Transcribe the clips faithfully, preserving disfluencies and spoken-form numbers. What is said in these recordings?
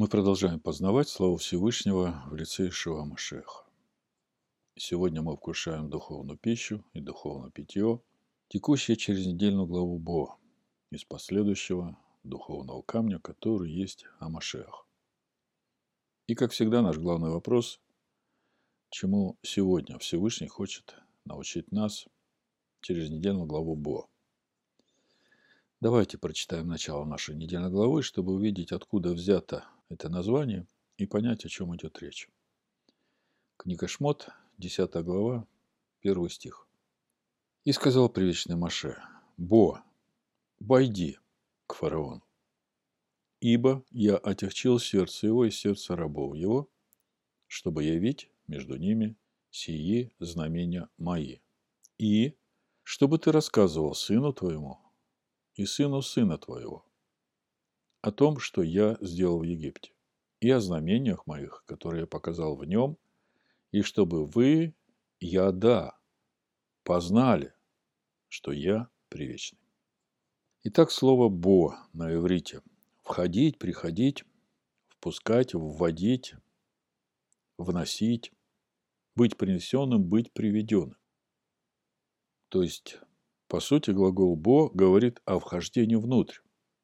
Мы продолжаем познавать славу Всевышнего в лице Иешуа Машеха. Сегодня мы вкушаем духовную пищу и духовное питье, текущее через недельную главу Бо, из последующего духовного камня, который есть Амашех. И, как всегда, наш главный вопрос, чему сегодня Всевышний хочет научить нас через недельную главу Бо. Давайте прочитаем начало нашей недельной главы, чтобы увидеть, откуда взято это название и понять, о чем идет речь. Книга Шмот, десятая глава, первый стих. «И сказал привечный Моше: Бо, бойди к фараону, ибо я отягчил сердце его и сердце рабов его, чтобы явить между ними сии знамения мои, и чтобы ты рассказывал сыну твоему и сыну сына твоего о том, что я сделал в Египте, и о знамениях моих, которые я показал в нем, и чтобы вы, я да, познали, что я привечный». Итак, слово «бо» на иврите – входить, приходить, впускать, вводить, вносить, быть принесенным, быть приведенным. То есть, по сути, глагол «бо» говорит о вхождении внутрь.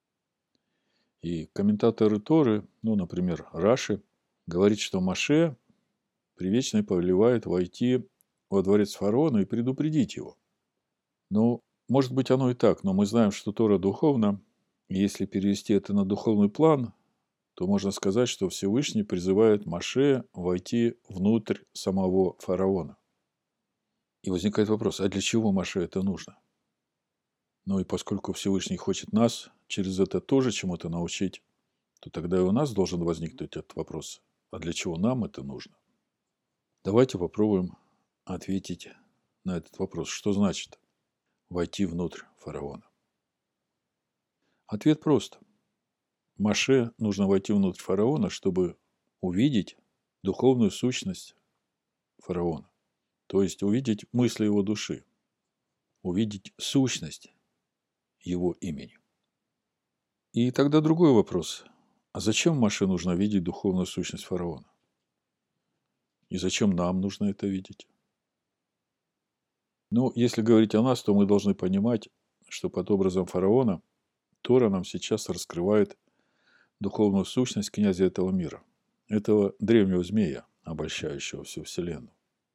И комментаторы Торы, ну, например, Раши, говорит, что Моше привечный повелевает войти во дворец фараона и предупредить его. Ну, может быть, оно и так, но мы знаем, что Тора духовна, и если перевести это на духовный план, то можно сказать, что Всевышний призывает Моше войти внутрь самого фараона. И возникает вопрос, а для чего Моше это нужно? Ну и поскольку Всевышний хочет нас через это тоже чему-то научить, то тогда и у нас должен возникнуть этот вопрос, а для чего нам это нужно? Давайте попробуем ответить на этот вопрос. Что значит войти внутрь фараона? Ответ прост. Моше нужно войти внутрь фараона, чтобы увидеть духовную сущность фараона. То есть увидеть мысли его души, увидеть сущность его имени. И тогда другой вопрос. А зачем Моше нужно видеть духовную сущность фараона? И зачем нам нужно это видеть? Ну, если говорить о нас, то мы должны понимать, что под образом фараона Тора нам сейчас раскрывает духовную сущность князя этого мира, этого древнего змея, обольщающего всю вселенную.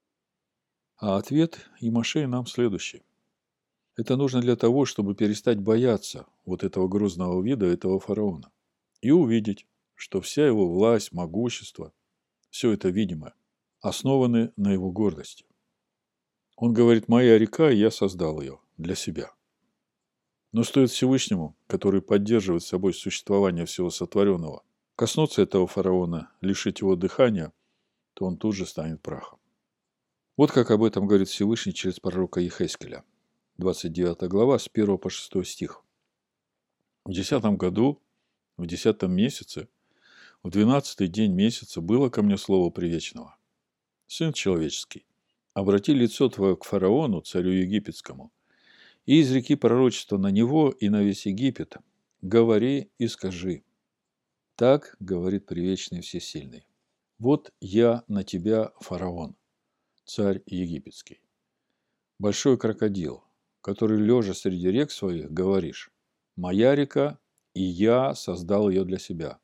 А ответ и Моше нам следующий. Это нужно для того, чтобы перестать бояться вот этого грозного вида, этого фараона, и увидеть, что вся его власть, могущество, все это видимое, основаны на его гордости. Он говорит: «Моя река, и я создал ее для себя». Но стоит Всевышнему, который поддерживает собой существование всего сотворенного, коснуться этого фараона, лишить его дыхания, то он тут же станет прахом. Вот как об этом говорит Всевышний через пророка Ехескеля. двадцать девятая глава, с первого по шестой стих. «В десятом году, в десятом месяце, в двенадцатый день месяца было ко мне слово привечного. Сын человеческий, обрати лицо твое к фараону, царю египетскому, и изреки пророчество на него и на весь Египет. Говори и скажи. Так говорит привечный всесильный. Вот я на тебя, фараон, царь египетский, большой крокодил, который, лежа среди рек своих, говоришь: моя река, и я создал ее для себя.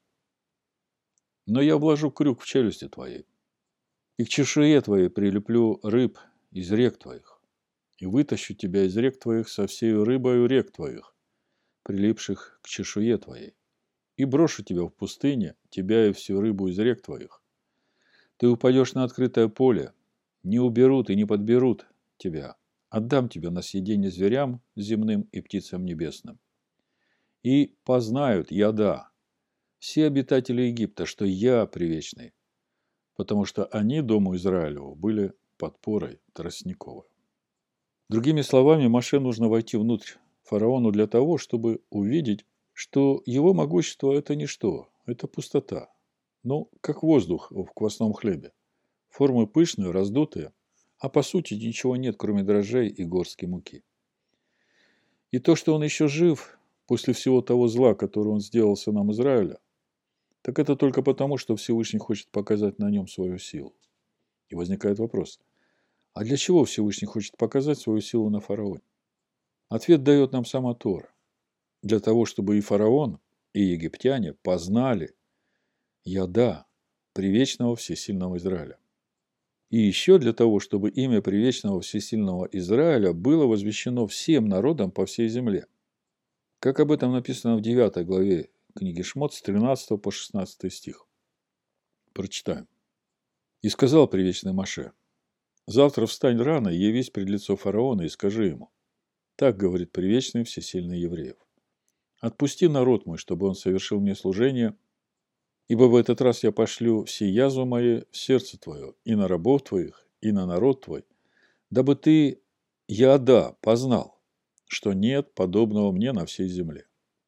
Но я вложу крюк в челюсти твоей, и к чешуе твоей прилеплю рыб из рек твоих, и вытащу тебя из рек твоих со всею рыбою рек твоих, прилипших к чешуе твоей, и брошу тебя в пустыне, тебя и всю рыбу из рек твоих. Ты упадешь на открытое поле, не уберут и не подберут тебя, отдам тебя на съедение зверям земным и птицам небесным. И познают, я да, все обитатели Египта, что я привечный, потому что они дому Израилеву были подпорой тростниковой». Другими словами, Моше нужно войти внутрь фараону для того, чтобы увидеть, что его могущество – это ничто, это пустота. Ну, как воздух в квасном хлебе. Формы пышные, раздутые, а по сути ничего нет, кроме дрожжей и горстки муки. И то, что он еще жив после всего того зла, которое он сделал сынам Израиля, Так это только потому, что Всевышний хочет показать на нем свою силу. И возникает вопрос, а для чего Всевышний хочет показать свою силу на фараоне? Ответ дает нам сама Тора. Для того, чтобы и фараон, и египтяне познали яда привечного всесильного Израиля. И еще для того, чтобы имя привечного всесильного Израиля было возвещено всем народам по всей земле. Как об этом написано в девятой главе книги Шмот с тринадцатого по шестнадцатый стих. Прочитаем. «И сказал привечный Моше: завтра встань рано и явись пред лицо фараона и скажи ему: так говорит привечный всесильный евреев: отпусти народ мой, чтобы он совершил мне служение, ибо в этот раз я пошлю все язвы мои в сердце твое, и на рабов твоих, и на народ твой, дабы ты, яда, познал, что нет подобного мне на всей земле.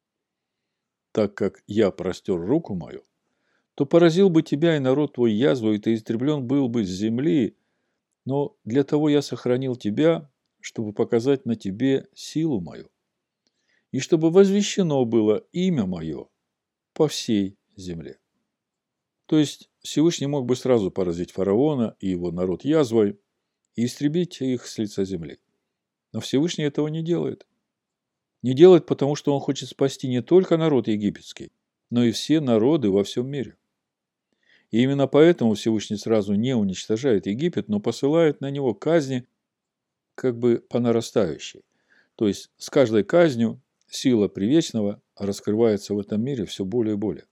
Так как я простер руку мою, то поразил бы тебя и народ твой язву, и ты истреблен был бы с земли, но для того я сохранил тебя, чтобы показать на тебе силу мою, и чтобы возвещено было имя мое по всей земле». То есть Всевышний мог бы сразу поразить фараона и его народ язвой и истребить их с лица земли. Но Всевышний этого не делает. Не делает, потому что он хочет спасти не только народ египетский, но и все народы во всем мире. И именно поэтому Всевышний сразу не уничтожает Египет, но посылает на него казни как бы по нарастающей. То есть с каждой казнью сила привечного раскрывается в этом мире все более и более.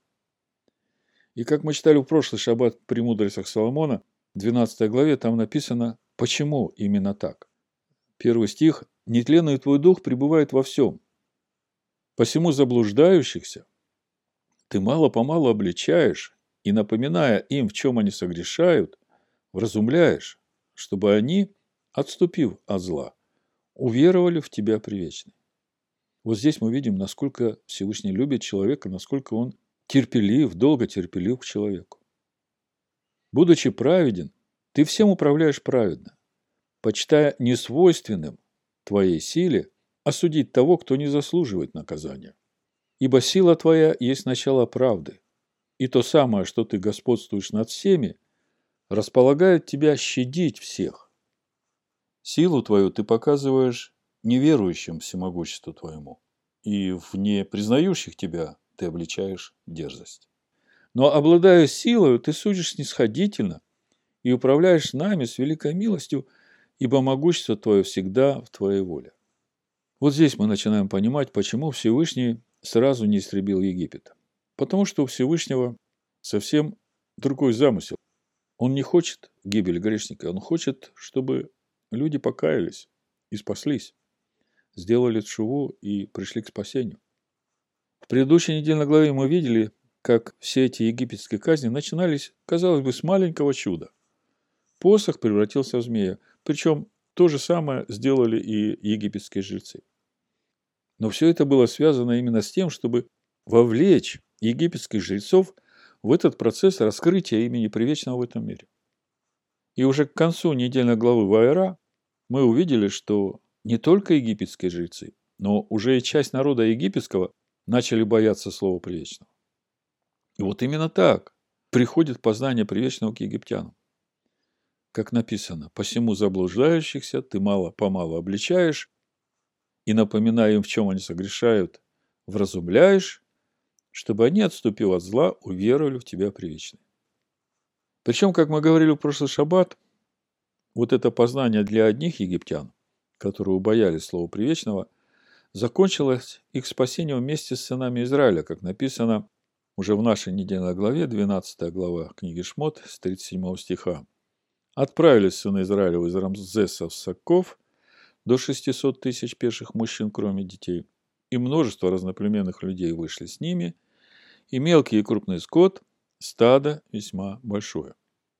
И как мы читали в прошлый шаббат в «Премудростях Соломона», в двенадцатой главе, там написано, почему именно так. Первый стих: «Нетленный твой дух пребывает во всем. Посему заблуждающихся ты мало-помалу обличаешь, и, напоминая им, в чем они согрешают, вразумляешь, чтобы они, отступив от зла, уверовали в тебя привечный». Вот здесь мы видим, насколько Всевышний любит человека, насколько он терпелив, долго терпелив к человеку. Будучи праведен, ты всем управляешь праведно, почитая несвойственным твоей силе осудить того, кто не заслуживает наказания. Ибо сила твоя есть начало правды, и то самое, что ты господствуешь над всеми, располагает тебя щадить всех. Силу твою ты показываешь неверующим всемогуществу твоему, и в непризнающих тебя ты обличаешь дерзость. Но, обладая силою, ты судишь снисходительно и управляешь нами с великой милостью, ибо могущество твое всегда в твоей воле. Вот здесь мы начинаем понимать, почему Всевышний сразу не истребил Египет. Потому что у Всевышнего совсем другой замысел. Он не хочет гибели грешника, он хочет, чтобы люди покаялись и спаслись, сделали тшуву и пришли к спасению. В предыдущей недельной главе мы видели, как все эти египетские казни начинались, казалось бы, с маленького чуда. Посох превратился в змея. Причем то же самое сделали и египетские жрецы. Но все это было связано именно с тем, чтобы вовлечь египетских жрецов в этот процесс раскрытия имени Привечного в этом мире. И уже к концу недельной главы Ваэра мы увидели, что не только египетские жрецы, но уже и часть народа египетского начали бояться слова Привечного. И вот именно так приходит познание Привечного к египтянам. Как написано: «Посему заблуждающихся ты мало-помалу обличаешь, и, напоминая им, в чем они согрешают, вразумляешь, чтобы они, отступив от зла, уверовали в тебя привечный». Причем, как мы говорили в прошлый шаббат, вот это познание для одних египтян, которые убоялись слова привечного, закончилось их спасением вместе с сынами Израиля, как написано уже в нашей недельной главе, двенадцатая глава книги Шмот, с тридцать седьмого стиха. «Отправились сыны Израилева из Рамзеса в Сакков до шестисот тысяч пеших мужчин, кроме детей, и множество разноплеменных людей вышли с ними, и мелкий и крупный скот, стадо весьма большое».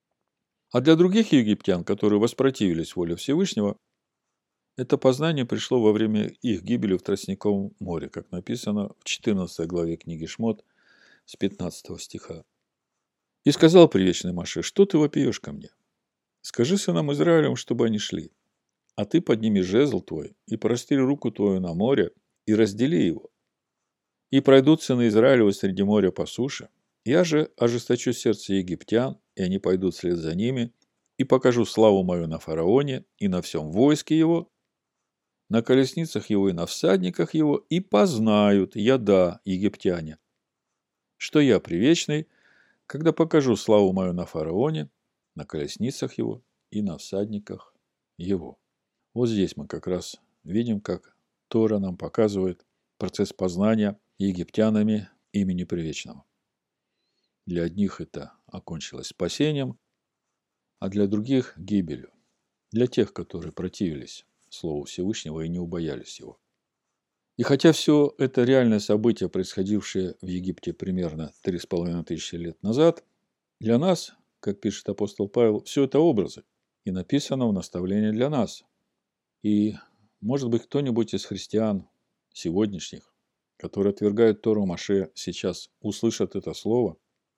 А для других египтян, которые воспротивились воле Всевышнего, это познание пришло во время их гибели в Тростниковом море, как написано в четырнадцатой главе книги Шмот с пятнадцатого стиха. «И сказал привечный Моше: что ты вопиешь ко мне? Скажи сынам Израилям, чтобы они шли, а ты подними жезл твой и простри руку твою на море и раздели его. И пройдут сыны Израилева среди моря по суше, Я же ожесточу сердце египтян, и они пойдут вслед за ними, и покажу славу мою на фараоне и на всем войске его, на колесницах его и на всадниках его, и познают, я да, египтяне, что я привечный, когда покажу славу мою на фараоне, на колесницах его и на всадниках его. Вот здесь мы как раз видим, как Тора нам показывает процесс познания египтянами имени Привечного. Для одних это окончилось спасением, а для других – гибелью. Для тех, которые противились Слову Всевышнего и не убоялись его. И хотя все это реальное событие, происходившее в Египте примерно три с половиной тысячи лет назад, для нас, как пишет апостол Павел, все это образы, и написано в наставлении для нас. И, может быть, кто-нибудь из христиан сегодняшних, которые отвергают Тору Моше, сейчас услышат это слово,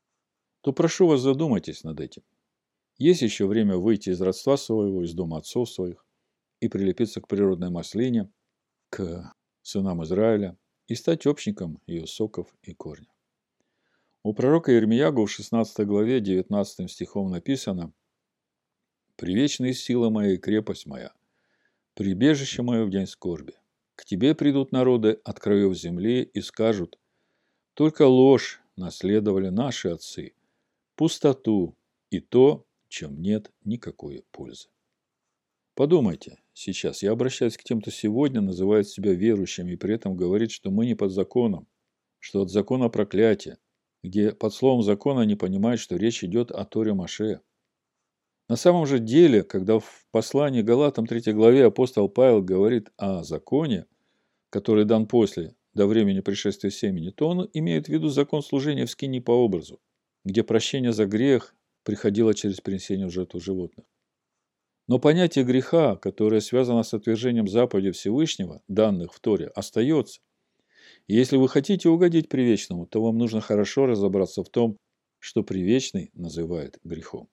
то прошу вас, задумайтесь над этим. Есть еще время выйти из родства своего, из дома отцов своих, и прилепиться к природной маслине, к сынам Израиля, и стать общником ее соков и корня. У пророка Ирмиягу в шестнадцатой главе девятнадцатым стихом написано: «Привечная сила моя и крепость моя, прибежище мое в день скорби. К тебе придут народы от краев земли и скажут: только ложь наследовали наши отцы, пустоту и то, чем нет никакой пользы». Подумайте, сейчас я обращаюсь к тем, кто сегодня называет себя верующими и при этом говорит, что мы не под законом, что от закона проклятие, где под словом закона не понимают, что речь идет о Торе Моше. На самом же деле, когда в послании Галатам третьей главе апостол Павел говорит о законе, который дан после, до времени пришествия семени, то он имеет в виду закон служения в скинии по образу, где прощение за грех приходило через принесение в жертву животных. Но понятие греха, которое связано с отвержением заповедей Всевышнего, данных в Торе, остается. И если вы хотите угодить Привечному, то вам нужно хорошо разобраться в том, что Привечный называет грехом.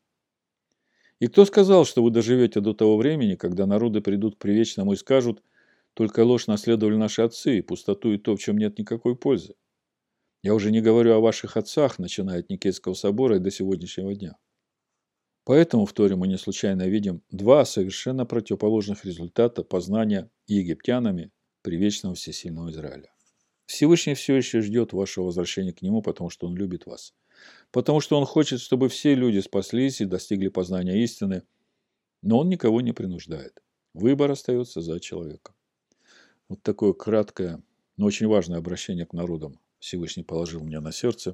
И кто сказал, что вы доживете до того времени, когда народы придут к Привечному и скажут: только ложь наследовали наши отцы, и пустоту и то, в чем нет никакой пользы? Я уже не говорю о ваших отцах, начиная от Никейского собора и до сегодняшнего дня. Поэтому в Торе мы не случайно видим два совершенно противоположных результата познания египтянами Привечного Всесильного Израиля. Всевышний все еще ждет вашего возвращения к Нему, потому что Он любит вас. Потому что Он хочет, чтобы все люди спаслись и достигли познания истины, но Он никого не принуждает. Выбор остается за человеком. Вот такое краткое, но очень важное обращение к народам Всевышний положил мне на сердце.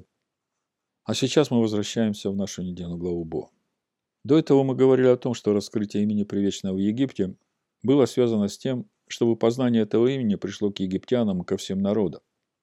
А сейчас мы возвращаемся в нашу недельную главу Бо. До этого мы говорили о том, что раскрытие имени Привечного в Египте было связано с тем, чтобы познание этого имени пришло к египтянам и ко всем народам.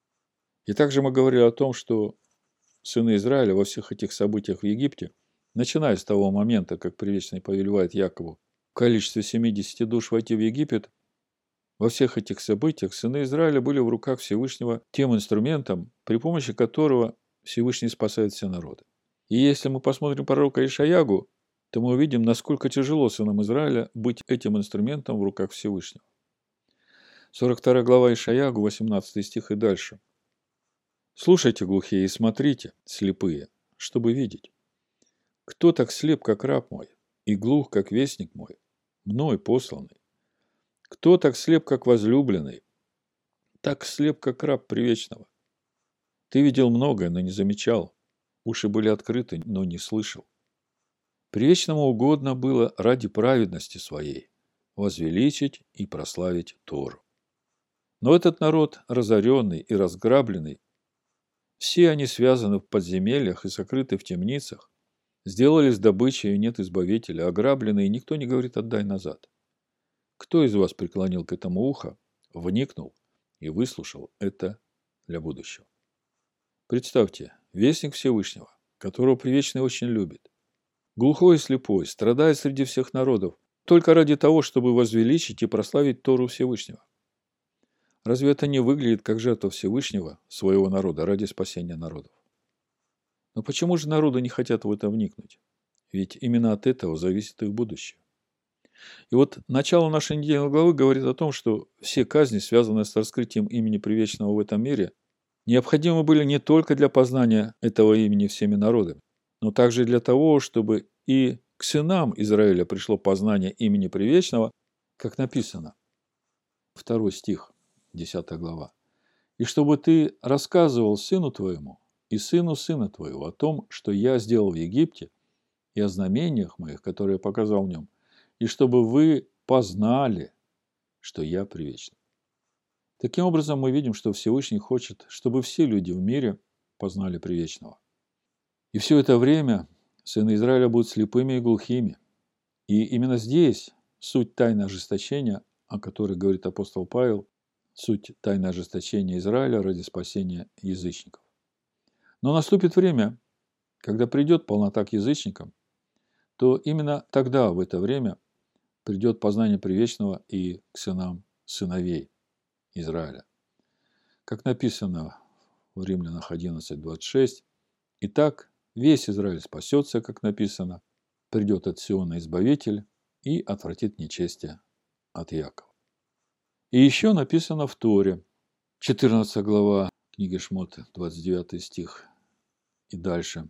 И также мы говорили о том, что сыны Израиля во всех этих событиях в Египте, начиная с того момента, как Привечный повелевает Якову в количестве семидесяти душ войти в Египет, во всех этих событиях сыны Израиля были в руках Всевышнего тем инструментом, при помощи которого Всевышний спасает все народы. И если мы посмотрим пророка Ишаягу, то мы увидим, насколько тяжело сынам Израиля быть этим инструментом в руках Всевышнего. сорок вторая глава Ишаягу, восемнадцатый стих и дальше. «Слушайте, глухие, и смотрите, слепые, чтобы видеть. Кто так слеп, как раб мой, и глух, как вестник мой, мной посланный? Кто так слеп, как возлюбленный, так слеп, как раб Привечного? Ты видел многое, но не замечал, уши были открыты, но не слышал. Привечному угодно было ради праведности своей возвеличить и прославить Тору. Но этот народ, разоренный и разграбленный, все они связаны в подземельях и сокрыты в темницах, сделались добычей, и нет избавителя, ограбленные, и никто не говорит: отдай назад. Кто из вас преклонил к этому ухо, вникнул и выслушал это для будущего? Представьте, вестник Всевышнего, которого Привечный очень любит, глухой и слепой, страдает среди всех народов, только ради того, чтобы возвеличить и прославить Тору Всевышнего. Разве это не выглядит как жертва Всевышнего, своего народа, ради спасения народов? Но почему же народы не хотят в это вникнуть? Ведь именно от этого зависит их будущее. И вот начало нашей недельной главы говорит о том, что все казни, связанные с раскрытием имени Привечного в этом мире, необходимы были не только для познания этого имени всеми народами, но также и для того, чтобы и к сынам Израиля пришло познание имени Привечного, как написано, второй стих, десятая глава. «И чтобы ты рассказывал сыну твоему и сыну сына твоего о том, что я сделал в Египте, и о знамениях моих, которые я показал в нем, и чтобы вы познали, что я привечный». Таким образом, мы видим, что Всевышний хочет, чтобы все люди в мире познали Привечного. И все это время сыны Израиля будут слепыми и глухими. И именно здесь суть тайны ожесточения, о которой говорит апостол Павел, суть тайны ожесточения Израиля ради спасения язычников. Но наступит время, когда придет полнота к язычникам, то именно тогда, в это время, придет познание Привечного и к сынам сыновей Израиля. Как написано в Римлянах одиннадцать двадцать шесть, «Итак, весь Израиль спасется, как написано, придет от Сиона Избавитель и отвратит нечестие от Якова». И еще написано в Торе, четырнадцатая глава книги Шмота, двадцать девятый стих и дальше.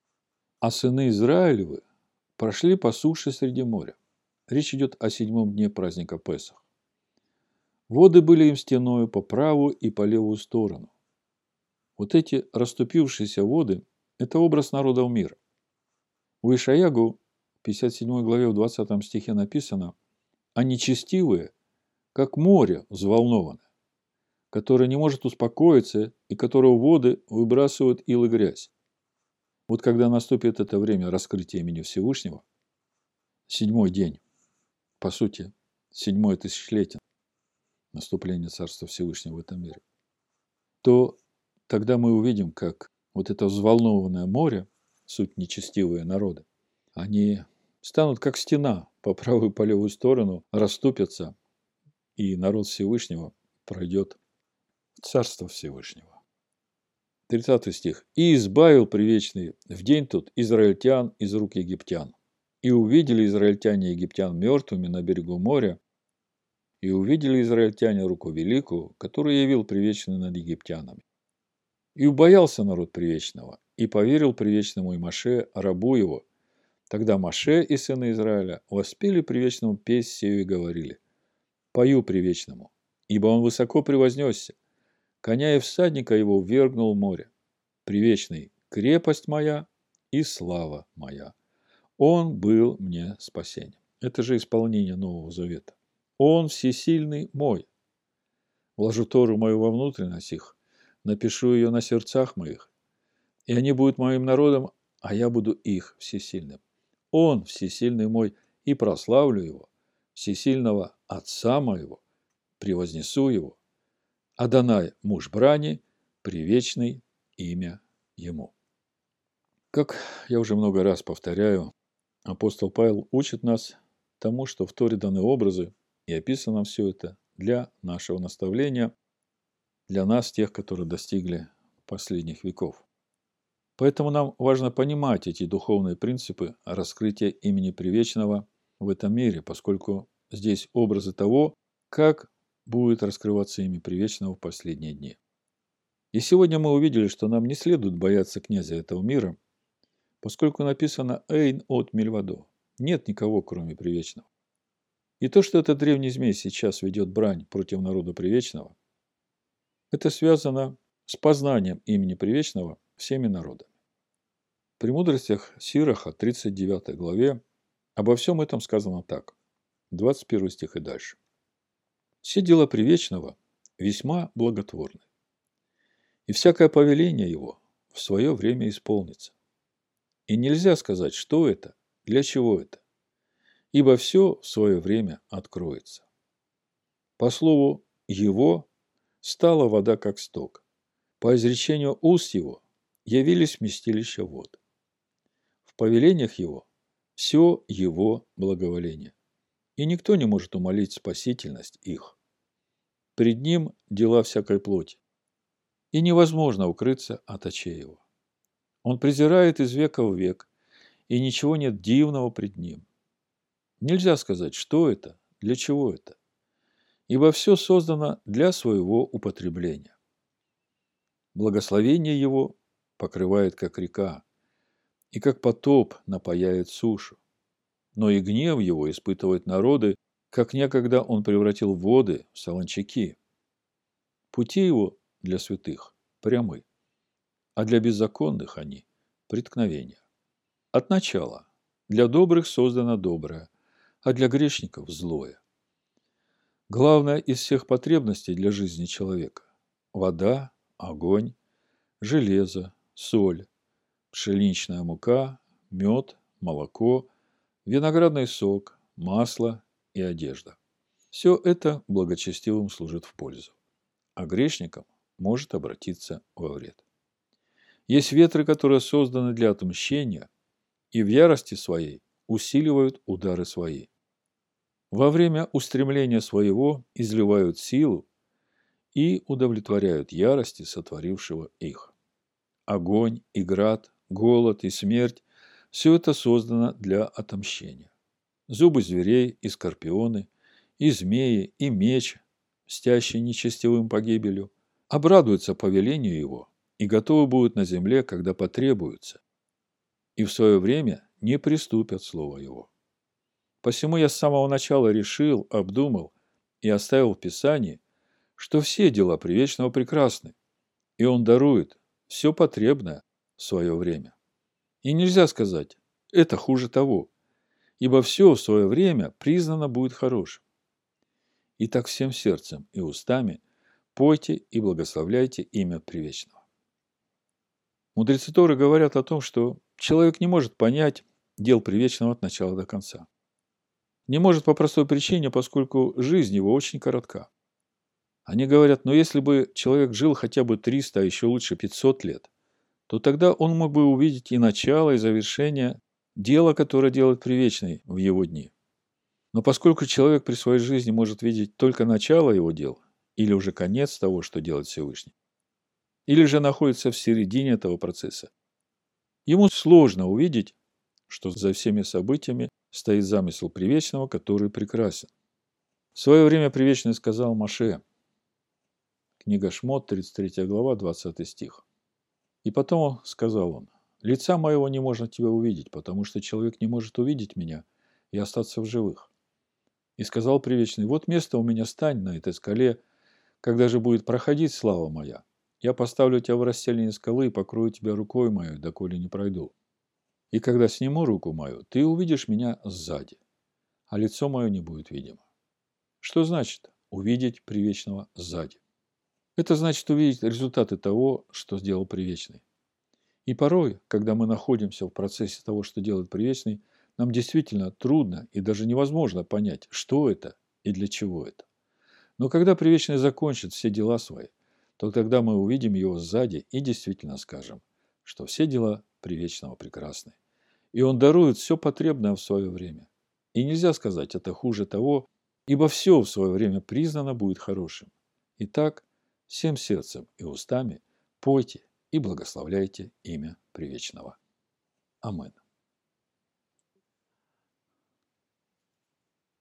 «А сыны Израилевы прошли по суше среди моря». Речь идет о седьмом дне праздника Песах. «Воды были им стеною по правую и по левую сторону». Вот эти расступившиеся воды – это образ народов мира. У Ишаягу, в пятьдесят седьмой главе, в двадцатом стихе написано: «А нечестивые, как море взволнованное, которое не может успокоиться и которого воды выбрасывают ил и грязь». Вот когда наступит это время раскрытия имени Всевышнего, седьмой день, по сути, седьмое тысячелетие наступления Царства Всевышнего в этом мире, то тогда мы увидим, как вот это взволнованное море, суть нечестивые народы, они станут как стена по правую и по левую сторону, расступятся, и народ Всевышнего пройдет в Царство Всевышнего. тридцатый стих. «И избавил Привечный в день тот израильтян из рук египтян. И увидели израильтяне египтян мертвыми на берегу моря, и увидели израильтяне руку великую, которую явил Привечный над египтянами. И убоялся народ Привечного, и поверил Привечному и Моше, рабу его. Тогда Моше и сыны Израиля воспели Привечному песнь сею и говорили: пою Привечному, ибо он высоко превознесся, коня и всадника его ввергнул в море. Привечный, крепость моя и слава моя. Он был мне спасением». Это же исполнение Нового Завета. «Он всесильный мой. Вложу Тору мою во внутренность их, напишу ее на сердцах моих, и они будут моим народом, а я буду их всесильным. Он всесильный мой, и прославлю его, всесильного Отца моего, превознесу его. Адонай муж брани, привечный имя ему». Как я уже много раз повторяю, апостол Павел учит нас тому, что в Торе даны образы, и описано все это для нашего наставления, для нас, тех, которые достигли последних веков. Поэтому нам важно понимать эти духовные принципы раскрытия имени Привечного в этом мире, поскольку здесь образы того, как будет раскрываться имя Привечного в последние дни. И сегодня мы увидели, что нам не следует бояться князя этого мира, поскольку написано «Эйн от мильвадо» – нет никого, кроме Привечного. И то, что этот древний змей сейчас ведет брань против народа Привечного, это связано с познанием имени Привечного всеми народами. В «Премудростях Сираха», тридцать девятой главе, обо всем этом сказано так, двадцать первый стих и дальше. «Все дела Привечного весьма благотворны, и всякое повеление его в свое время исполнится. И нельзя сказать, что это, для чего это, ибо все в свое время откроется. По слову его стала вода как сток, по изречению уст его явились вместилища вод. В повелениях его все его благоволение, и никто не может умолить спасительность их. Пред ним дела всякой плоти, и невозможно укрыться от очей его. Он презирает из века в век, и ничего нет дивного пред ним. Нельзя сказать, что это, для чего это, ибо все создано для своего употребления. Благословение Его покрывает, как река, и как потоп напояет сушу. Но и гнев Его испытывают народы, как некогда Он превратил воды в солончаки. Пути Его для святых прямы, а для беззаконных они – преткновения. От начала для добрых создано доброе, а для грешников – злое. Главное из всех потребностей для жизни человека – вода, огонь, железо, соль, пшеничная мука, мед, молоко, виноградный сок, масло и одежда. Все это благочестивым служит в пользу, а грешникам может обратиться во вред. Есть ветры, которые созданы для отмщения и в ярости своей усиливают удары свои. Во время устремления своего изливают силу и удовлетворяют ярости сотворившего их. Огонь и град, голод и смерть – все это создано для отомщения. Зубы зверей и скорпионы, и змеи, и меч, мстящий нечестивым погибелью, обрадуются повелению его и готовы будут на земле, когда потребуются, и в свое время не приступят слова его. Посему я с самого начала решил, обдумал и оставил в Писании, что все дела Привечного прекрасны, и Он дарует все потребное в свое время. И нельзя сказать, это хуже того, ибо все в свое время признано будет хорошим. Итак, всем сердцем и устами пойте и благословляйте имя Привечного. Мудрецы Торы говорят о том, что человек не может понять дел Привечного от начала до конца. Не может по простой причине, поскольку жизнь его очень коротка. Они говорят, но если бы человек жил хотя бы триста, а еще лучше пятьсот лет, то тогда он мог бы увидеть и начало, и завершение дела, которое делает Привечный в его дни. Но поскольку человек при своей жизни может видеть только начало его дел, или уже конец того, что делает Всевышний, или же находится в середине этого процесса, ему сложно увидеть, что за всеми событиями стоит замысел Привечного, который прекрасен. В свое время Привечный сказал Моше, книга Шмот, тридцать третья глава, двадцатый стих. И потом сказал он, «Лица моего не можно тебя увидеть, потому что человек не может увидеть меня и остаться в живых». И сказал Привечный, «Вот место у меня стань на этой скале, когда же будет проходить слава моя. Я поставлю тебя в расселине скалы и покрою тебя рукой моей, доколе не пройду. И когда сниму руку мою, ты увидишь меня сзади, а лицо мое не будет видимо». Что значит увидеть Привечного сзади? Это значит увидеть результаты того, что сделал Привечный. И порой, когда мы находимся в процессе того, что делает Привечный, нам действительно трудно и даже невозможно понять, что это и для чего это. Но когда Привечный закончит все дела свои, то тогда мы увидим его сзади и действительно скажем, что все дела Привечного прекрасны. И он дарует все потребное в свое время. И нельзя сказать, это хуже того, ибо все в свое время признано будет хорошим. Итак, всем сердцем и устами пойте и благословляйте имя Привечного. Амин.